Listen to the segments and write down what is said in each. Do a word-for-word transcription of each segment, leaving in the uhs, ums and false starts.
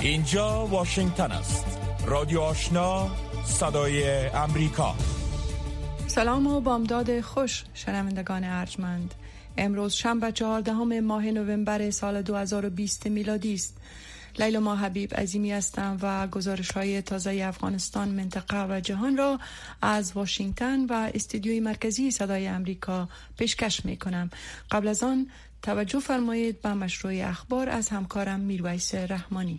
اینجا واشنگتن است. رادیو آشنا، صدای امریکا. سلام و بامداد خوش شنوندگان ارجمند. امروز شنبه چهاردهم ماه نوامبر سال دو هزار و بیست میلادی است. لیلا ما حبیب عظیمی هستم و گزارش‌های تازه افغانستان، منطقه و جهان را از واشنگتن و استودیوی مرکزی صدای امریکا پیشکش می‌کنم. قبل از آن توجه فرمایید به مشروع اخبار از همکارم میرویس رحمانی.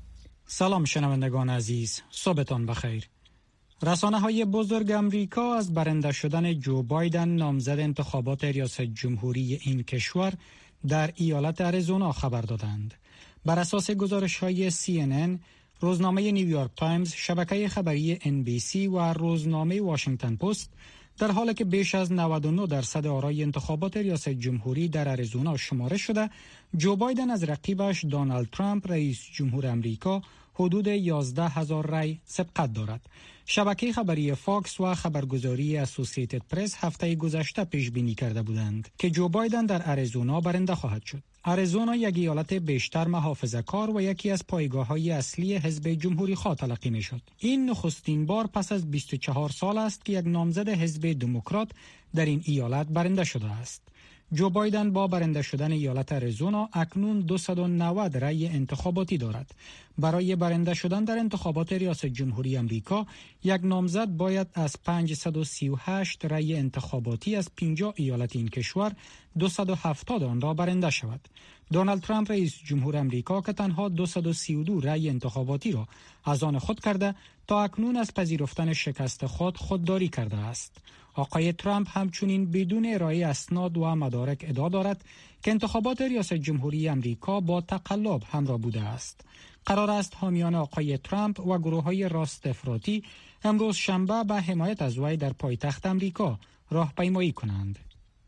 سلام شنوندگان عزیز، صبحتان بخیر. رسانه‌های بزرگ امریکا از برنده شدن جو بایدن نامزد انتخابات ریاست جمهوری این کشور در ایالت اریزونا خبر دادند. بر اساس گزارش‌های سی ان ان، روزنامه نیویورک تایمز، شبکه خبری ان بی سی و روزنامه واشنگتن پست، در حالی که بیش از نود و نه درصد آرای انتخابات ریاست جمهوری در اریزونا شمارش شده، جو بایدن از رقیبش دونالد ترامپ رئیس جمهور امریکا حدود یازده هزار رای سبقت دارد. شبکه خبری فاکس و خبرگزاری اسوسییتد پرس هفته گذشته پیش بینی کرده بودند که جو بایدن در اریزونا برنده خواهد شد. اریزونا یک ایالت بیشتر محافظه‌کار و یکی از پایگاه‌های اصلی حزب جمهوری خواه تلقی می‌شد. این نخستین بار پس از بیست و چهار سال است که یک نامزد حزب دموکرات در این ایالت برنده شده است. جو بایدن با برنده شدن ایالت اریزونا اکنون دویست و نود رای انتخاباتی دارد. برای برنده شدن در انتخابات ریاست جمهوری امریکا، یک نامزد باید از پانصد و سی و هشت رای انتخاباتی از پنجاه ایالت این کشور دویست و هفتاد آن را برنده شود. دونالد ترامپ رئیس جمهور امریکا که تنها دویست و سی و دو رای انتخاباتی را از آن خود کرده، تا اکنون از پذیرفتن شکست خود خودداری کرده است. آقای ترامپ همچنین بدون ارائه اسناد و مدارک ادعا دارد که انتخابات ریاست جمهوری امریکا با تقلب همراه بوده است. قرار است حامیان آقای ترامپ و گروه‌های راست افراطی امروز شنبه به حمایت از وی در پایتخت امریکا راهپیمایی کنند.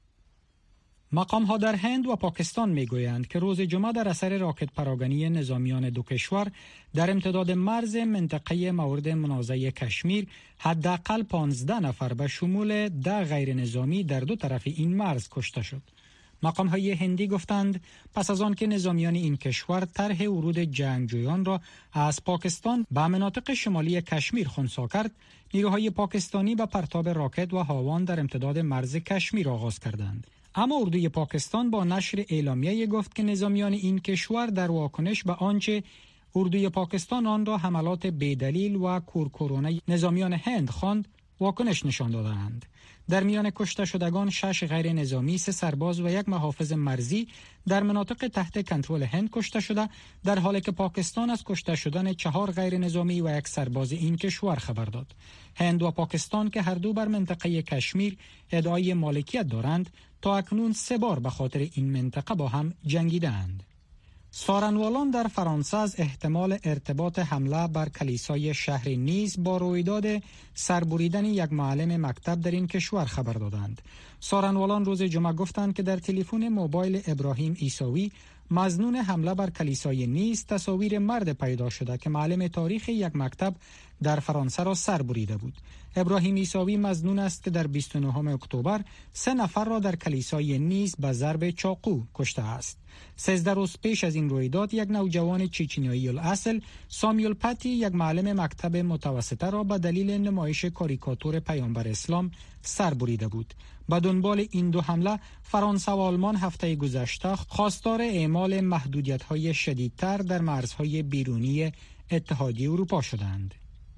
مقام‌ها در هند و پاکستان می‌گویند که روز جمعه در اثر راکت پراگنی نظامیان دو کشور در امتداد مرز منطقه مورد منازعه کشمیر حداقل پانزده نفر به شمول ده غیر نظامی در دو طرف این مرز کشته شد. مقام‌های هندی گفتند پس از آن که نظامیان این کشور طرح ورود جنگجویان را از پاکستان به مناطق شمالی کشمیر خنثی کرد، نیروهای پاکستانی به پرتاب راکت و هاوان در امتداد مرز کشمیر آغاز کردند. اما اردوی پاکستان با نشر اعلامیه گفت که نظامیان این کشور در واکنش به آنچه اردوی پاکستان آن را حملات بی‌دلیل و کورکورانه نظامیان هند خواند، واکنش نشان دادند. در میان کشته شدگان شش غیر نظامی، سه سرباز و یک محافظ مرزی در مناطق تحت کنترل هند کشته شده، در حالی که پاکستان از کشته شدن چهار غیر نظامی و یک سرباز این کشور خبر داد. هند و پاکستان که هر دو بر منطقه کشمیر ادعای مالکیت دارند، تا اکنون سه بار به خاطر این منطقه با هم جنگیدند. سارنوالان در فرانسه از احتمال ارتباط حمله بر کلیسای شهر نیز با رویداد سربریدن یک معلم مکتب در این کشور خبر دادند. سارنوالان روز جمعه گفتند که در تلفن موبایل ابراهیم عیسوی مظنون حمله بر کلیسای نیز تصاویر مرد پیدا شده که معلم تاریخ یک مکتب در فرانسه را سر بریده بود. ابراهیم عیسوی مظنون است که در بیست و نهم اکتبر سه نفر را در کلیسای نیز به ضرب چاقو کشته است. سیزده روز پیش از این رویداد یک نوجوان چچنیایی الاصل، سامیول پتی، یک معلم مکتب متوسطه را به دلیل نمایش کاریکاتور پیامبر اسلام سر بریده بود. به دنبال این دو حمله، فرانسه و آلمان هفته گذشته خواستار اعمال محدودیت‌های شدیدتر در مرزهای بیرونی اتحادیه اروپا شدند.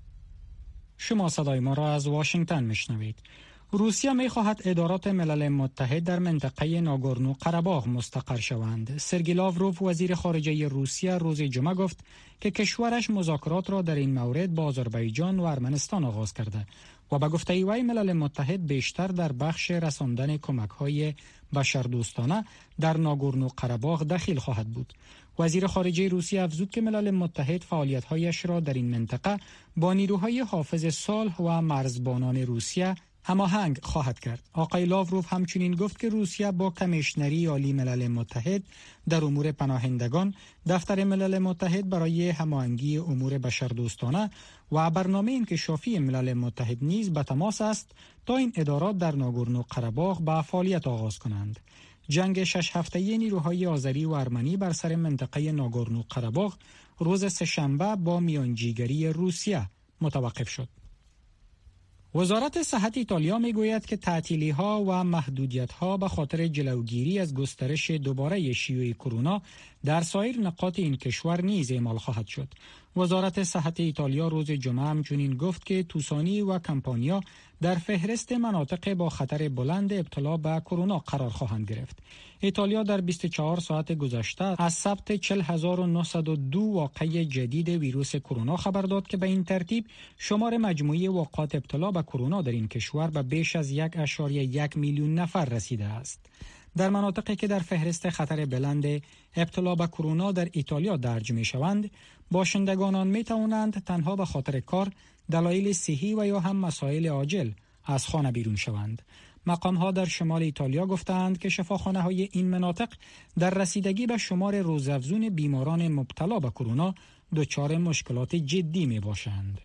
شما صدای ما را از واشنگتن میشنوید. روسیه می‌خواهد ادارات ملل متحد در منطقه ناگورنو قره‌باغ مستقر شوند. سرگئی لاوروف وزیر خارجه روسیه روز جمعه گفت که کشورش مذاکرات را در این مورد با آذربایجان و ارمنستان آغاز کرده و به گفته وی ملل متحد بیشتر در بخش رساندن کمک‌های بشردوستانه در ناگورنو قره‌باغ دخیل خواهد بود. وزیر خارجه روسیه افزود که ملل متحد فعالیت‌هایش را در این منطقه با نیروهای حافظ صلح و مرزبانان روسیه هماهنگ خواهد کرد. آقای لاوروف همچنین گفت که روسیه با کمیشنری عالی ملل متحد در امور پناهندگان، دفتر ملل متحد برای هماهنگی امور بشردوستانه و برنامه انکشافی ملل متحد نیز به تماس است تا این ادارات در ناگورنو قره‌باغ به فعالیت آغاز کنند. جنگ شش هفته‌ای نیروهای آذری و ارمنی بر سر منطقه ناگورنو قره‌باغ روز سه‌شنبه با میانجیگری روسیه متوقف شد. وزارت صحت ایتالیا میگوید که تعطیلی‌ها و محدودیت‌ها به خاطر جلوگیری از گسترش دوباره شیوع کرونا در سایر نقاط این کشور نیز اعمال خواهد شد. وزارت صحت ایتالیا روز جمعه همچنین گفت که توسانی و کمپانیا در فهرست مناطق با خطر بلند ابتلا به کرونا قرار خواهند گرفت. ایتالیا در بیست و چهار ساعت گذشته از ثبت چهل هزار و نهصد و دو واقعه جدید ویروس کرونا خبر داد که به این ترتیب شمار مجموعی واقعات ابتلا به کرونا در این کشور به بیش از یک و یک میلیون نفر رسیده است. در مناطقی که در فهرست خطر بلند ابتلا به کرونا در ایتالیا درج می شوند، باشندگان آن می توانند تنها به خاطر کار، دلایل صحی و یا هم مسائل عاجل از خانه بیرون شوند. مقام ها در شمال ایتالیا گفتند که شفاخانه های این مناطق در رسیدگی به شمار روزافزون بیماران مبتلا به کرونا دچار مشکلات جدی می باشند.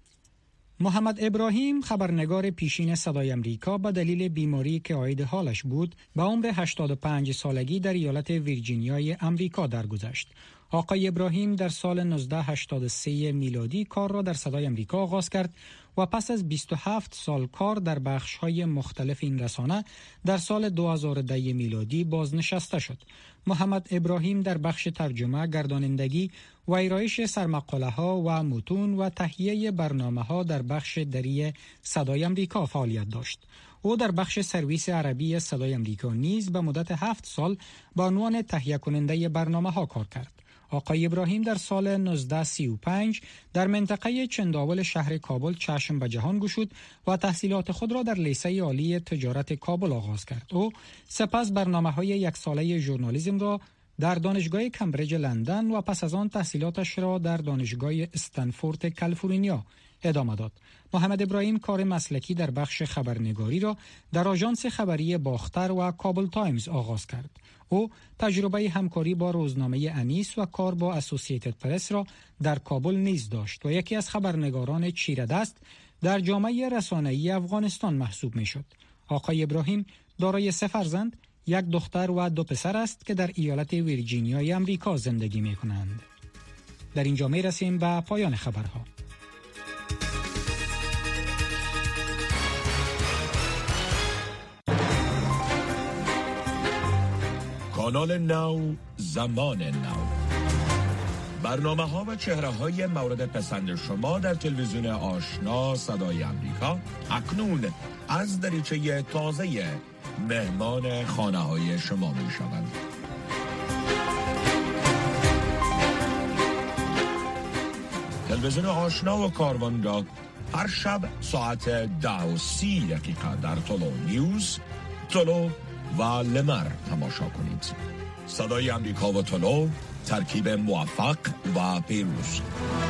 محمد ابراهیم، خبرنگار پیشین صدای امریکا، به دلیل بیماری که عاید حالش بود به عمر هشتاد و پنج سالگی در ایالت ویرجینیای امریکا درگذشت. آقای ابراهیم در سال هزار و نهصد و هشتاد و سه میلادی کار را در صدای امریکا آغاز کرد و پس از بیست و هفت سال کار در بخش‌های مختلف این رسانه در سال دو هزار و ده میلادی بازنشسته شد. محمد ابراهیم در بخش ترجمه، گردانندگی و ارائه سرمقاله‌ها و متون و تهیه برنامه‌ها در بخش دری صدای امریکا فعالیت داشت. او در بخش سرویس عربی صدای امریکا نیز به مدت هفت سال به عنوان تهیه کننده برنامه‌ها کار کرد. آقای ابراهیم در سال هزار و نهصد و سی و پنج در منطقه چنداول شهر کابل چشم به جهان گشود و تحصیلات خود را در لیسه عالی تجارت کابل آغاز کرد. او سپس برنامه‌های یک ساله ژورنالیسم را در دانشگاه کمبریج لندن و پس از آن تحصیلاتش را در دانشگاه استنفورد کالیفرنیا ادامه داد. محمد ابراهیم کار مسلکی در بخش خبرنگاری را در آژانس خبری باختر و کابل تایمز آغاز کرد. او تجربه همکاری با روزنامه انیس و کار با اسوسییتد پرس را در کابل نیز داشت و یکی از خبرنگاران چیره‌دست در جامعه رسانه‌ای افغانستان محسوب می‌شد. آقای ابراهیم دارای سه فرزند، یک دختر و دو پسر است که در ایالت ویرجینیای امریکا زندگی می‌کنند. در اینجا می‌رسیم به پایان خبرها. کانال نو، زمان نو. برنامه ها و چهره های مورد پسند شما در تلویزیون آشنا صدای امریکا اکنون از دریچه تازه مهمان خانه های شما می شوند. تلویزیون آشنا و کاروان را هر شب ساعت ده و سی دقیقه در طلو نیوز، طلو و لمر تماشا کنید. صدای امریکا و طلو، ترکیب موفق و پیروز.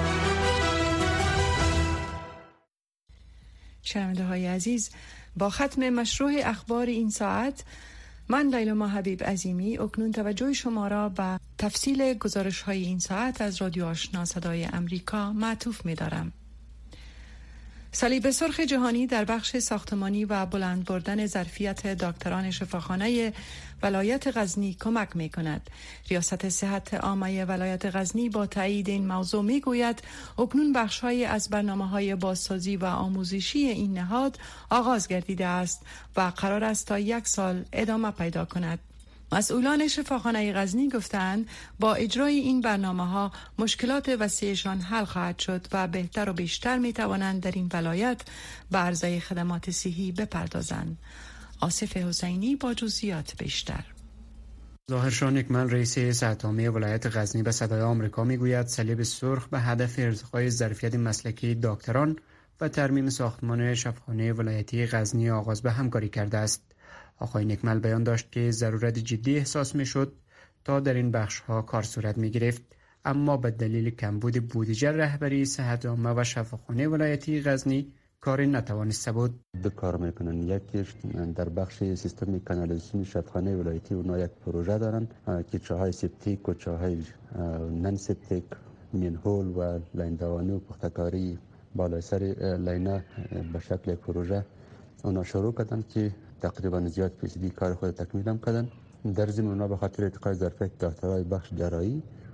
شنونده های عزیز، با ختم مشروع اخبار این ساعت، من لیلا حبیب عظیمی اکنون توجه شما را به تفصیل گزارش های این ساعت از رادیو آشنا صدای امریکا معطوف می دارم. صلیب سرخ جهانی در بخش ساختمانی و بلند بردن ظرفیت دکتران شفاخانه ولایت غزنی کمک می کند. ریاست صحت عامه ولایت غزنی با تایید این موضوع می گوید اکنون بخش‌های از برنامه‌های بازسازی و آموزشی این نهاد آغاز گردیده است و قرار است تا یک سال ادامه پیدا کند. مسئولان شفاخانه غزنی گفتند با اجرای این برنامه‌ها مشکلات وسیعشان حل خواهد شد و بهتر و بیشتر می توانند در این ولایت به عرضه خدمات صحی بپردازند. آصف حسینی با جزئیات بیشتر. ظاهرشاه نکمل رئیس صحت عامه ولایت غزنی به صدای آمریکا میگوید صلیب سرخ به هدف ارتقای ظرفیت مسلکی دکتران و ترمیم ساختمان شفاخانه ولایتی غزنی آغاز به همکاری کرده است. آقای نکمل بیان داشت که ضرورت جدی احساس می شد تا در این بخش ها کار صورت می گرفت، اما به دلیل کمبود بودجه رهبری صحت عامه و شفاخانه ولایتی غزنی کاری نتوانسته بود. دو کار میکنن، یکیش در بخش سیستم کانالیزاسیون شفاخانه ولایتی اونا یک پروژه دارن که چاهای سپتیک و چاهای نن سپتیک، مینهول و لاین دوانی و پختکاری بالای سر لینه به شکل پروژه اونا شروع کردن که تقریبا زیاد فیصدی کار خود تکمیل هم کردن. در ضمن اونا به خاطر ارتقای ظرفیت دکترای بخش جراحی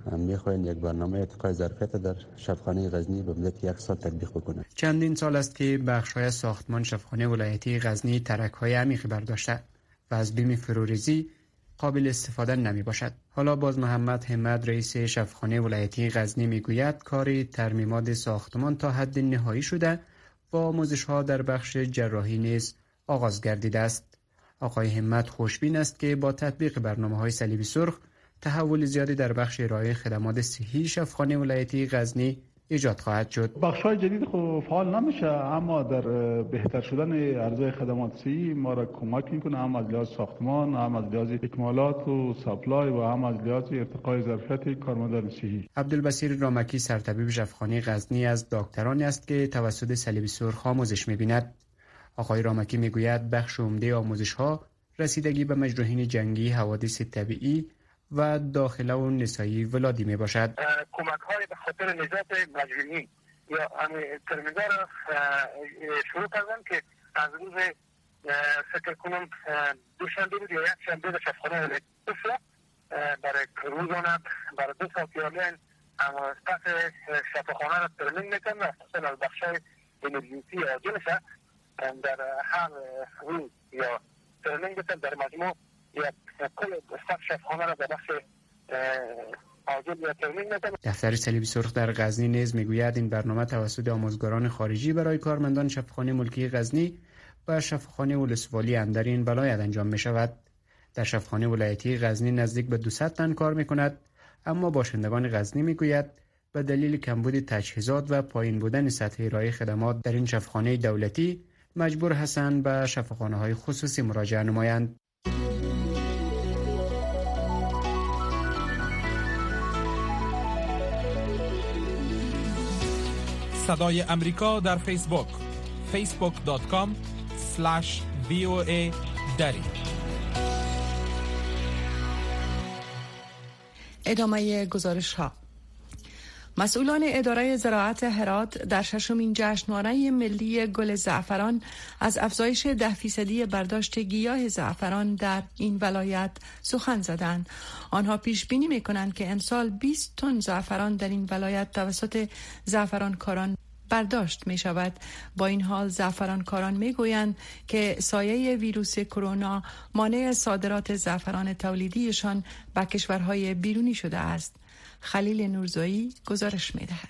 میخواین یک برنامه ارتقای ظرفیت در شفاخانه غزنی به مدت یک سال تطبیق بکنه. چندین سال است که بخش‌های ساختمان شفاخانه ولایتی غزنی ترک‌های عمیقی برداشته و از بیم فروریزی قابل استفاده نمی باشد. حالا باز محمد همت رئیس شفاخانه ولایتی غزنی میگوید کار ترمیمات ساختمان تا حد نهایی شده و آموزش‌ها در بخش جراحی نیز آغاز گردیده است. آقای همت خوشبین است که با تطبیق برنامه‌های صلیب سرخ تحول زیادی در بخش ارائه خدمات صحی شفاخانه ولایتی غزنی ایجاد خواهد شد. بخش‌های جدید خب فعال نمیشه، اما در بهتر شدن عرضه خدمات صحی ما را کمک میکنه، هم از لحاظ ساختمان، هم از لحاظ اکمالات و سپلای و هم از لحاظ ارتقای ظرفیت کارمندان صحی. عبدالبصیر رامکی سرطبیب شفاخانه غزنی از دکترانی است که توسط صلیب سرخ آموزش می‌بیند. آقای رامکی میگوید بخش عمده آموزش‌ها رسیدگی به مجروحین جنگی، حوادث طبیعی و داخله و نسایی ولادی می باشد. کمک های به خاطر نجات مجروحین یا ترمیزا را شروع کردن که از روز فکر کنم دوشنبه بود یا یک شنبه در شفاخانه بسیار برای روزانه برای دو سال پیالین استاف شفاخانه را ترمیم میکنن و اصلا از بخش های امرجنسی آجلشه در هر روز یا ترمیم بکن در مجموع یا کل استاف شفاخانه را در بخش آجل یا ترمیم میکنن. دفتر صلیب سرخ در غزنی نیز میگوید این برنامه توسط آموزگاران خارجی برای کارمندان شفاخانه ملکی غزنی و شفاخانه ولسوالی اندرین ولایت انجام می شود. در شفاخانه ولایتی غزنی نزدیک به دویست تن کار می کند، اما باشندگان غزنی می گوید به دلیل کمبود تجهیزات و پایین بودن سطح ارائه خدمات در این شفاخانه دولتی مجبور هستند به شفاخانه های خصوصی مراجعه نمایند. صدای امریکا در فیسبوک فیسبوک دات کام اسلش وی او ای دری. ادامه گزارش ها. مسئولان اداره زراعت هرات در ششمین جشنواره ملی گل زعفران از افزایش ده فیصدی برداشت گیاه زعفران در این ولایت سخن زدند. آنها پیش بینی می‌کنند که امسال بیست تن زعفران در این ولایت توسط زعفرانکاران برداشت می شود. با این حال زعفرانکاران می گویند که سایه ویروس کرونا مانع صادرات زعفران تولیدیشان به کشورهای بیرونی شده است. خلیل نورزایی گزارش می دهد.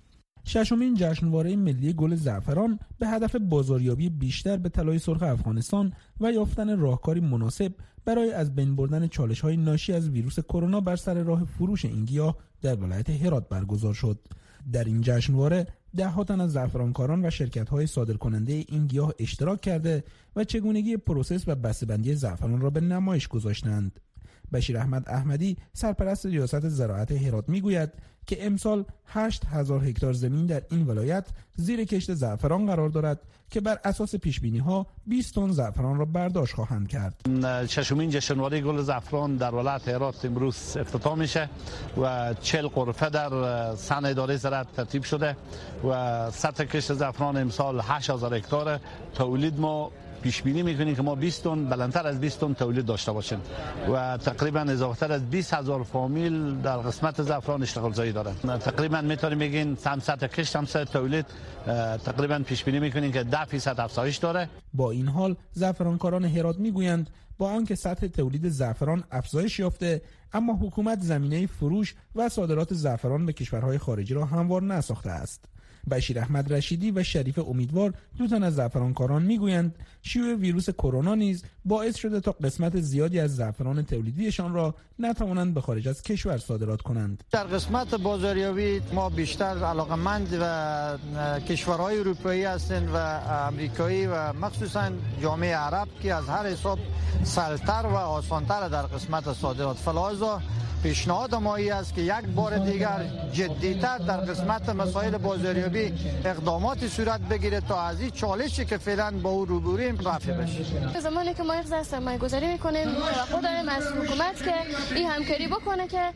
ششمین جشنواره ملی گل زعفران به هدف بازاریابی بیشتر به طلای سرخ افغانستان و یافتن راهکاری مناسب برای از بین بردن چالش‌های ناشی از ویروس کرونا بر سر راه فروش این گیاه در ولایت هرات برگزار شد. در این جشنواره ده ها تن از زعفرانکاران و شرکت‌های صادرکننده این گیاه اشتراک کرده و چگونگی پروسس و بسته‌بندی زعفران را به نمایش گذاشتند. بشیر احمد احمدی سرپرست ریاست زراعت هرات میگوید که امسال هشت هزار هکتار زمین در این ولایت زیر کشت زعفران قرار دارد که بر اساس پیشبینی‌ها بیست تن زعفران را برداشت خواهند کرد. ششمین جشنواره گل زعفران در ولایت هرات امروز افتتاح میشه و چهل غرفه در سن اداره زراعت ترتیب شده و سطح کشت زعفران امسال هشت هزار هکتار. تولید ما پیش بینی میکنیم که ما بیست تن بلندتر از بیست تن تولید داشته باشیم و تقریبا اضافه‌تر از بیست هزار فامیل در قسمت زعفران اشتغال زایی دارند. تقریبا میتونیم بگیم هم سطح کشت هم سطح تولید تقریبا پیش بینی میکنیم که ده درصد افزایش داره. با این حال زعفرانکاران هرات میگویند با آنکه سطح تولید زعفران افزایش یافته، اما حکومت زمینه فروش و صادرات زعفران به کشورهای خارجی را هموار نساخته است. بشیر احمد رشیدی و شریف امیدوار دو تن از زعفرانکاران میگویند شیوع ویروس کرونا نیز باعث شده تا قسمت زیادی از زعفران تولیدیشان را نتوانند به خارج از کشور صادرات کنند. در قسمت بازاریابی ما بیشتر علاقمند و کشورهای اروپایی هستند و امریکایی و مخصوصا جامعه عرب که از هر حساب سلطر و آسانتر در قسمت صادرات. فلازا پیشنهاد مایی است که یک بار دیگر جدیتر در قسمت مسائل بازاریابی اقداماتی صورت بگیره تا از این چالشی که فعلا با او روبرویم رفع بشه. زمانی که ما یک سرمایه گذاری میکنیم توقع داریم از حکومت که این همکاری بکنه که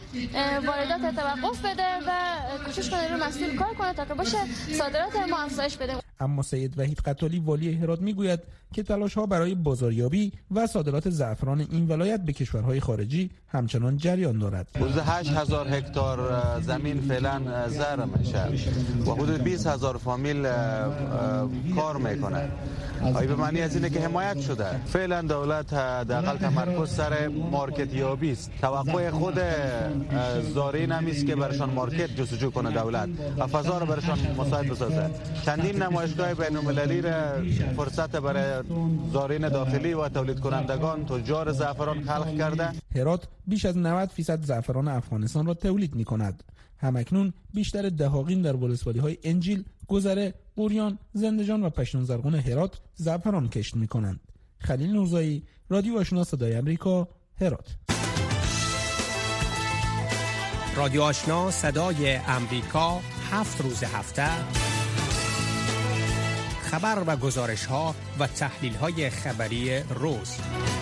واردات توقف بده و کوشش کنه رو مسئول کار کنه تا که باشه صادرات ما افزایش بده. اما سید وحید قتالی والی هرات میگوید که تلاش‌ها برای بازاریابی و صادرات زعفران این ولایت به کشورهای خارجی همچنان جریان دارد. حدود هشت هزار هکتار زمین فعلا زرع میشه و حدود بیست هزار فامیل کار میکنه. آیا به معنی از اینه که حمایت شده؟ فعلا دولت حداقل تمرکز سر مارکت یابی است. توقع خود زارعین هم است که برشان مارکت جستجو کنه دولت و فضا رو برشان مساعد بسازه. چندین نمایشگاه بین‌المللی را فرصت برای زارعین داخلی و تولید کنندگان تجار زعفران خلق کرده. هرات بیش از نود فیصد زعفران افغانستان را تولید می کند. همکنون بیشتر دهاقین در ولسوالی‌های انجیل، گذره، قوریان، زندجان و پشتون زرغون هرات زعفران کشت می کنند. خلیل نورزایی، رادیو آشنا صدای امریکا، هرات. رادیو آشنا صدای امریکا، هفت روز هفته خبر و گزارش ها و تحلیل های خبری روز.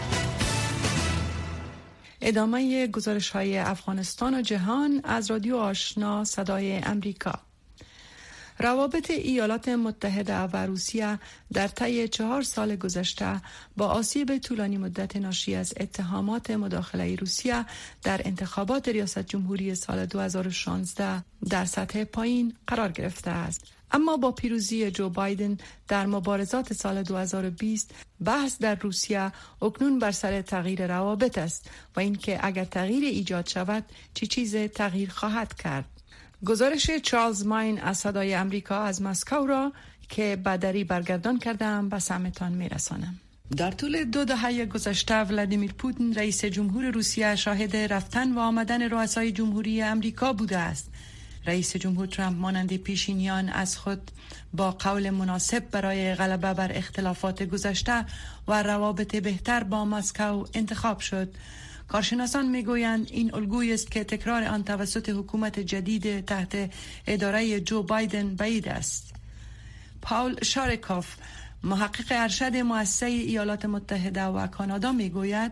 ادامه گزارش های افغانستان و جهان از رادیو آشنا صدای امریکا. روابط ایالات متحده و روسیه در طی چهار سال گذشته با آسیب طولانی مدت ناشی از اتهامات مداخله روسیه در انتخابات ریاست جمهوری سال دو هزار و شانزده در سطح پایین قرار گرفته است. اما با پیروزی جو بایدن در مبارزات سال دو هزار و بیست، بحث در روسیه اکنون بر سر تغییر روابط است و اینکه اگر تغییر ایجاد شود چه چیز تغییر خواهد کرد. گزارش چارلز ماین از صدای امریکا از مسکو را که بدری برگردان کردم به سمتان میرسانم. در طول دو دهه گذشته ولادیمیر پوتین رئیس جمهور روسیه شاهد رفتن و آمدن رؤسای جمهوری امریکا بوده است. رئیس جمهور ترامپ مانند پیشینیان از خود با قول مناسب برای غلبه بر اختلافات گذشته و روابط بهتر با مسکو انتخاب شد. کارشناسان میگویند این الگویی است که تکرار آن توسط حکومت جدید تحت اداره جو بایدن بعید است. پاول شارکوف، محقق ارشد مؤسسه ایالات متحده و کانادا میگوید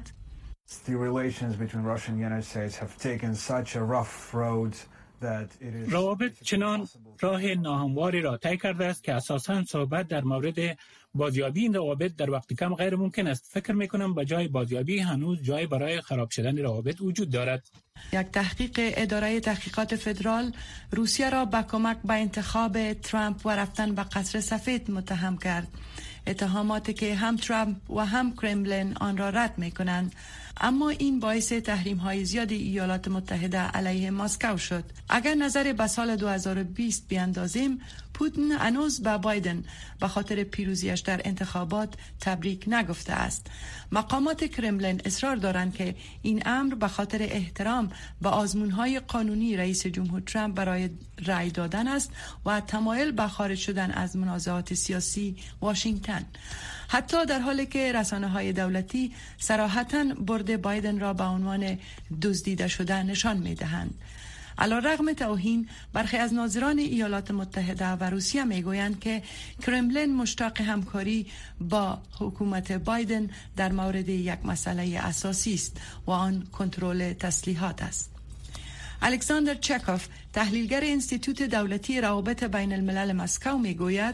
روابط چنان راه ناهمواری را طی کرده است که اساساً صحبت در مورد بازیابی این روابط در وقت کم غیر ممکن است. فکر میکنم به جای بازیابی هنوز جای برای خراب شدن روابط وجود دارد. یک تحقیق اداره تحقیقات فدرال روسیه را به کمک به انتخاب ترامپ و رفتن به قصر سفید متهم کرد. اتهاماتی که هم ترامپ و هم کرملین آن را رد میکنند. اما این باعث تحریم های زیاد ایالات متحده علیه مسکو شد. اگر نظر به سال دو هزار و بیست بیاندازیم، پوتین هنوز به بایدن به خاطر پیروزیش در انتخابات تبریک نگفته است. مقامات کرملین اصرار دارند که این امر به خاطر احترام به آزمون‌های قانونی رئیس جمهور ترامپ برای رأی دادن است و تمایل به خارج شدن از منازعات سیاسی واشنگتن. حتی در حالی که رسانه‌های دولتی صراحتاً برد بایدن را به عنوان دزدیده شده نشان می‌دهند. علیرغم توهین، برخی از ناظران ایالات متحده و روسیه میگویند که کرملین مشتاق همکاری با حکومت بایدن در مورد یک مسئله اساسی است و آن کنترل تسلیحات است. الکساندر چکوف، تحلیلگر انستیتوت دولتی روابط بین الملل مسکو میگوید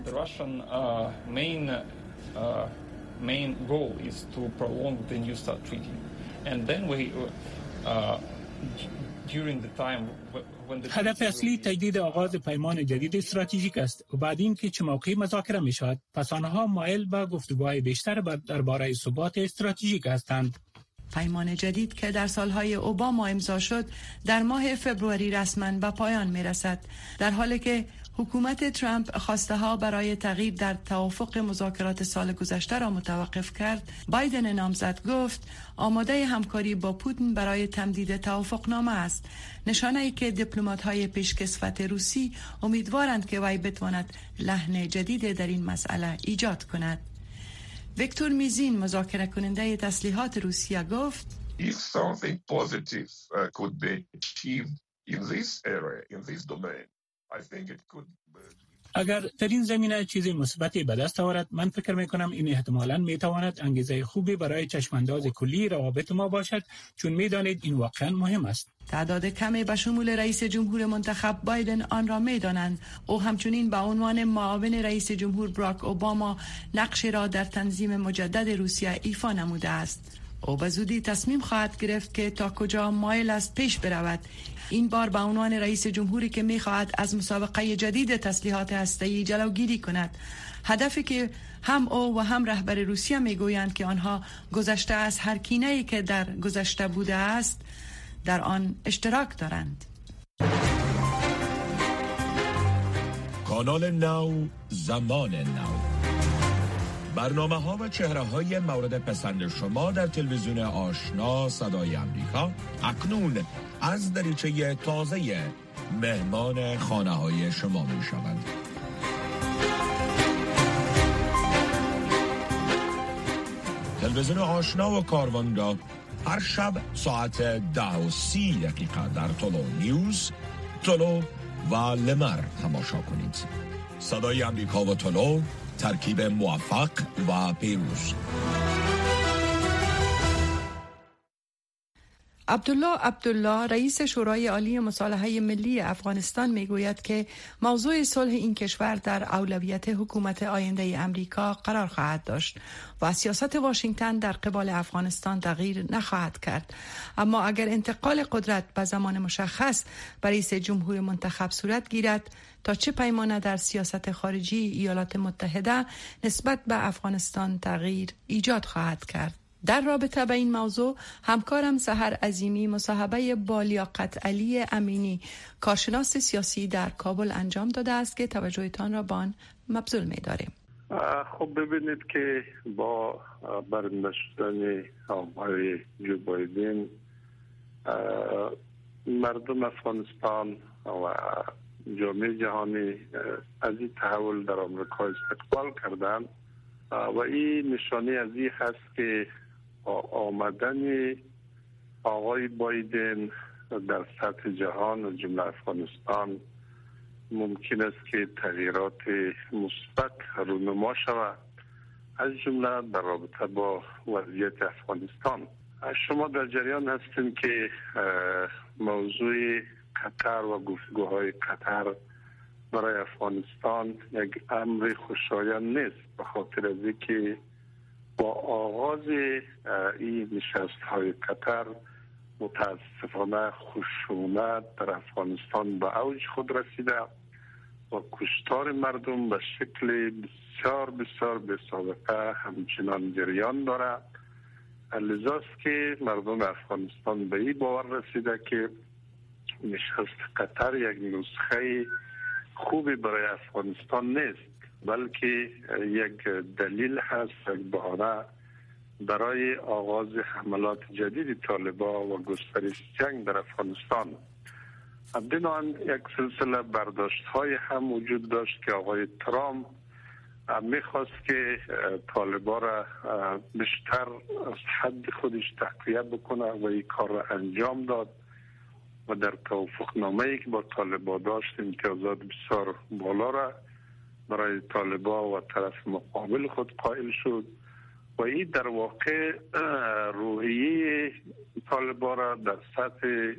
Uh, main goal is to prolong the New START treaty, and then we uh, during the time when the هدف اصلی تجدید آغاز پیمان جدید استراتژیک است و بعد این که چه موقعی مذاکره می شود، پس آنها مایل به گفتگوهای بیشتر درباره ثبات استراتژیک هستند. پیمان جدید که در سالهای اوباما امضا شد در ماه فبروری رسما به پایان می رسد، در حالی که حکومت ترامپ خواسته ها برای تغییر در توافق مذاکرات سال گذشته را متوقف کرد. بایدن نامزد گفت آماده همکاری با پوتین برای تمدید توافقنامه است، نشانه ای که دیپلمات های پیشکسوت روسی امیدوارند که وی بتواند لحن جدید در این مسئله ایجاد کند. ویکتور میزین، مذاکره کننده تسلیحات روسیه، گفت If something positive uh, could be achieved in this area, in this domain, I think it could اگر در این زمینه چیزی مثبتی به دست آورد، من فکر میکنم این احتمالاً میتواند انگیزه خوبی برای چشمانداز کلی روابط ما باشد، چون میدانید این واقعا مهم است. تعداد کمی به شمول رئیس جمهور منتخب بایدن آن را میدانند. او همچنین به عنوان معاون رئیس جمهور باراک اوباما نقش را در تنظیم مجدد روسیه ایفا نموده است. او به زودی تصمیم خواهد گرفت که تا کجا مایل است پیش برود. این بار به عنوان رئیس جمهوری که می‌خواهد از مسابقه جدید تسلیحات هسته‌ای جلوگیری کند، هدفی که هم او و هم رهبر روسیه میگویند که آنها گذشته از هر کینه‌ای که در گذشته بوده است در آن اشتراک دارند. کانال نو، زمان نو. برنامه ها و چهره های مورد پسند شما در تلویزیون آشنا صدای امریکا اکنون از دریچه تازه مهمان خانه های شما می شوند. تلویزیون آشنا و کاروانگاه هر شب ساعت ده و سی دقیقه در طلو نیوز، طلو و لمر تماشا کنید. صدای امریکا و طلو، ترکیب موفق و پیروز. عبدالله عبدالله رئیس شورای عالی مصالحه ملی افغانستان میگوید که موضوع صلح این کشور در اولویت حکومت آینده امریکا قرار خواهد داشت و سیاست واشنگتن در قبال افغانستان تغییر نخواهد کرد. اما اگر انتقال قدرت به زمان مشخص بر رئیس جمهور منتخب صورت گیرد، تا چه پیمانه در سیاست خارجی ایالات متحده نسبت به افغانستان تغییر ایجاد خواهد کرد. در رابطه با این موضوع همکارم سحر عظیمی مصاحبه با لیاقت علی امینی، کارشناس سیاسی در کابل انجام داده است که توجهتان را به آن مبذول می‌داریم. خب ببینید که با برنده شدن آقای جو بایدن، مردم افغانستان و جامعه جهانی از این تحول در آمریکا استقبال کردند و این نشانه از این هست که آمدن آقای بایدن در سطح جهان و جمله افغانستان ممکن است که تغییرات مثبت رونما شود، از جمله در رابطه با وضعیت افغانستان. شما در جریان هستید که موضوع قطر و گفتگوهای قطر برای افغانستان یک امر خوشایند نیست، به خاطر از اینکه با آغاز این نشست های قطر متاسفانه خشونت در افغانستان به اوج خود رسیده و کشتار مردم به شکل بسیار بسیار بی سابقه همچنان جریان داره. لذاست که مردم افغانستان به این باور رسیده که نشست قطر یک نسخه خوبی برای افغانستان نیست، بلکه یک دلیل هست، یک بهانه برای آغاز حملات جدید طالبان و گسترش جنگ در افغانستان. بنابراین یک سلسله برداشت های هم وجود داشت که آقای ترامپ میخواست که طالبان را بیشتر از حد خودش تقویت بکنه و این کار را انجام داد و در توافقنامه‌ای که با طالبان داشت امتیازات بسیار بالا را برای طالبان و طرف مقابل خود قائل شد و این در واقع روحیه طالبان را در سطح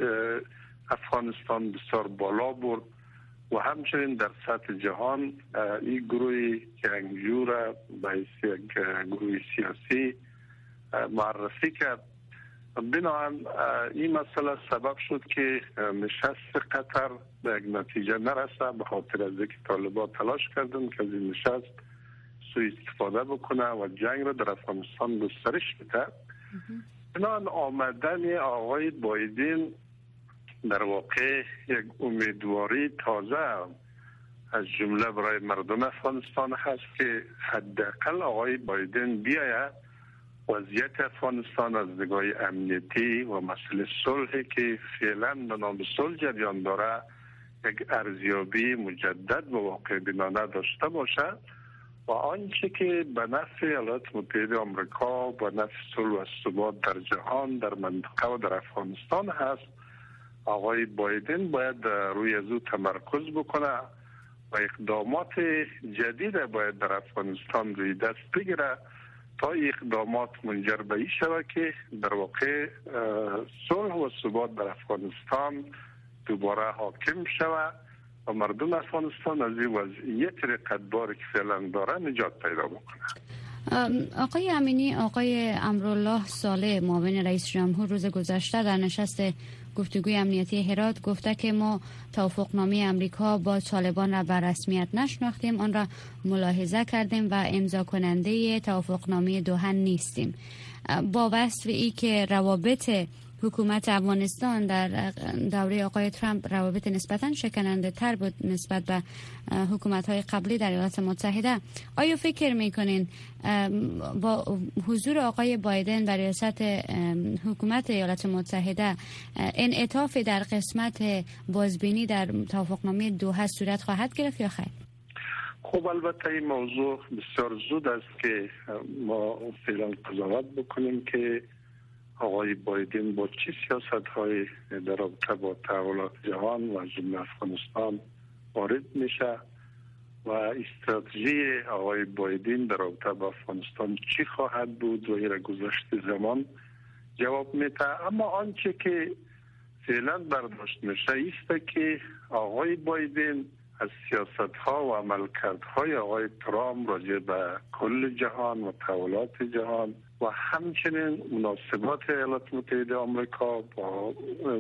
افغانستان بسیار بالا برد و همچنین در سطح جهان این گروه جنگجو را به حیث یک گروه سیاسی معرفی کرد. بنابراین این مسئله سبب شد که نشست قطر به یک نتیجه نرسه، به خاطر از اینکه طالبان تلاش کردن که از این نشست سوء استفاده بکنه و جنگ را در افغانستان گسترش بده. بنابراین آمدن آقای بایدن در واقع یک امیدواری تازه از جمله برای مردم افغانستان هست که حداقل آقای بایدن بیاید وضعیت افغانستان از نگاه امنیتی و مسئله صلحی که فعلا به نام صلح جریان داره یک ارزیابی مجدد و واقع بینانه داشته باشد و آنچه که به نفع ایالات متحده آمریکا و نفع صلح و ثبات در جهان در منطقه و در افغانستان هست، آقای بایدن باید روی از او تمرکز بکنه و اقدامات جدید باید در افغانستان روی دست بگیره تا اقدامات منجر به این شود که در واقع صلح و ثبات در افغانستان دوباره حاکم شود و مردم افغانستان از این وضعیت رقتباری که فعلا داره نجات پیدا بکنه. آقای امینی، آقای امرالله صالح معاون رئیس جمهور روز گذشته در نشست گفتگوی امنیتی هرات گفته که ما توافقنامه امریکا با طالبان را به رسمیت نشناختیم، آن را ملاحظه کردیم و امضا کننده توافقنامه دوحه نیستیم. با وصف ای که روابط حکومت افغانستان در دوره آقای ترامپ روابط نسبتاً شکننده تر بود نسبت به حکومت های قبلی در ایالات متحده، آیا فکر میکنین با حضور آقای بایدن در ریاست حکومت ایالات متحده انعطاف در قسمت بازبینی در توافقنامه دوحه صورت خواهد گرفت یا خیر؟ خب البته این موضوع بسیار زود است که ما فعلا قضاوت بکنیم که آقای بایدن با چه سیاست های در رابطه با تحولات جهان و جمله افغانستان وارد میشه و استراتژی آقای بایدن در رابطه با افغانستان چی خواهد بود و این گذشت زمان جواب میده. اما آنچه که فعلا برداشت میشه است که آقای بایدن از سیاست ها و عملکردهای آقای ترامپ راجع به کل جهان و تحولات جهان و همچنین مناسبات ایالات متحده آمریکا با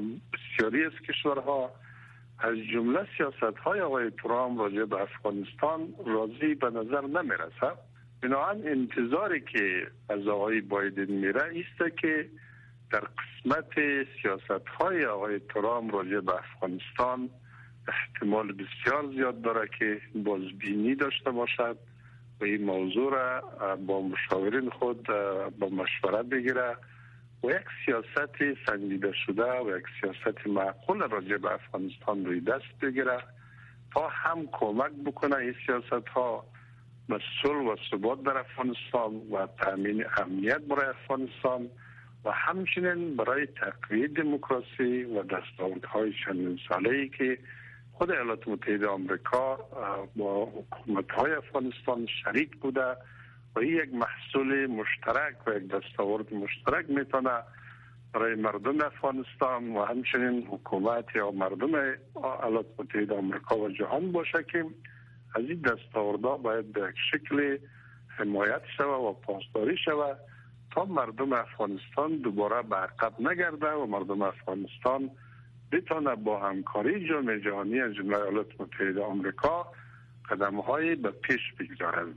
بسیاری از کشورها از جمله سیاست های آقای ترامپ راجع به افغانستان راضی به نظر نمیرسه. بنابراین انتظاری که از آقای بایدن میره است که در قسمت سیاست های آقای ترامپ راجع به افغانستان احتمال بسیار زیاد داره که بازبینی داشته باشد و این موضوع را با مشاورین خود با مشورت بگیره و یک سیاست سنجیده شده و یک سیاست معقول راجع به افغانستان روی دست بگیره تا هم کمک بکنه این سیاست ها به صلح و ثبات در افغانستان و تامین امنیت برای افغانستان و همچنین برای تقویت دموکراسی و دستاوردهای چندین ساله‌ای که خود ایالات متحده آمریکا با حکومت‌های افغانستان شریک بوده و این یک محصول مشترک و یک دستاورد مشترک میتونه برای مردم افغانستان و همچنین حکومت یا مردم ایالات متحده آمریکا و جهان باشه که از این دستاوردها باید به یک شکل حمایت شود و پاسداری شود تا مردم افغانستان دوباره به عقب نگرده و مردم افغانستان بتونه با همکاری جامعه جهانی از جمله ایالات متحده آمریکا قدم‌های به پیش بگذارند.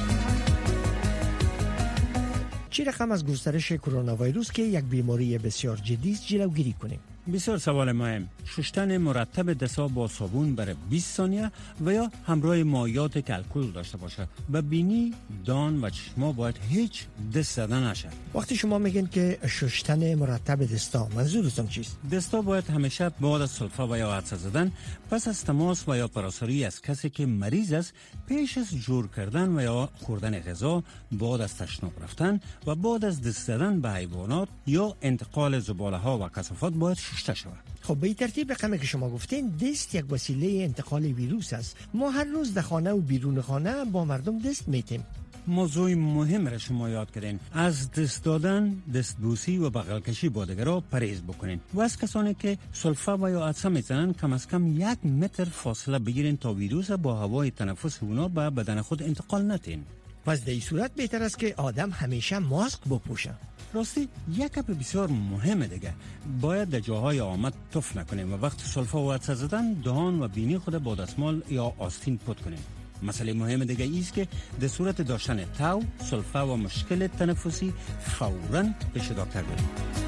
چه رقم از گسترش کرونا ویروس که یک بیماری بسیار جدی است جلوگیری کنیم؟ بسیار سوال مهم. شستن مرتب دستا با صابون برای بیست ثانیه و یا همراه مایعات که الکل داشته باشه. به بینی، دان و چشما باید هیچ دست زدن نشه. وقتی شما میگین که شستن مرتب دستا، منظورتون چیست؟ دستا باید همیشه بعد از سلفه و یا عطسه زدن پس از تماس و یا پراساری از کسی که مریض است پیش از جور کردن و یا خوردن غذا، بعد از تشناب رفتن و بعد از دست زدن به حیوانات یا انتقال زباله ها و کثافات باید شسته شود. خب به این ترتیب رقمی که شما گفتین دست یک وسیله انتقال ویروس است. ما هر روز در خانه و بیرون خانه با مردم دست میتیم. موضوع مهم را شما یاد کردین. از دست دادن، دستبوسی و بغل کشی با دیگران پرهیز بکنین و از کسانی که سلفه و یا عطسه میزنن کم از کم یک متر فاصله بگیرین تا ویروس با هوای تنفس اونا به بدن خود انتقال نتین. پس در این صورت بهتر است که آدم همیشه ماسک بپوشه. راستی یک گپ بسیار مهمه دیگه، باید در جاهای آمد تف نکنیم و وقت سلفه و عطسه زدن دهان و بینی خود با دستمال یا آستین پت کنیم. مسئله مهم دیگه ایست که در صورت داشتن تاو، سلفه و مشکل تنفسی فوراً پیش دکتر بریم.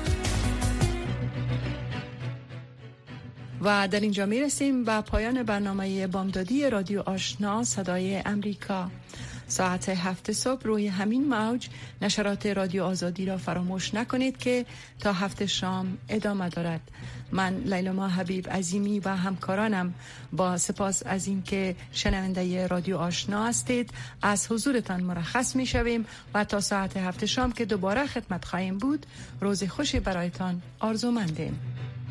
و در اینجا میرسیم به پایان برنامه بامدادی رادیو آشنا صدای امریکا. ساعت هفت صبح روی همین موج نشرات رادیو آزادی را فراموش نکنید که تا هفت شام ادامه دارد. من لیلا حبیب عظیمی و همکارانم با سپاس از اینکه شنونده رادیو آشنا هستید از حضورتان مرخص می شویم و تا ساعت هفت شام که دوباره خدمت خواهیم بود روز خوشی برایتان آرزومندیم.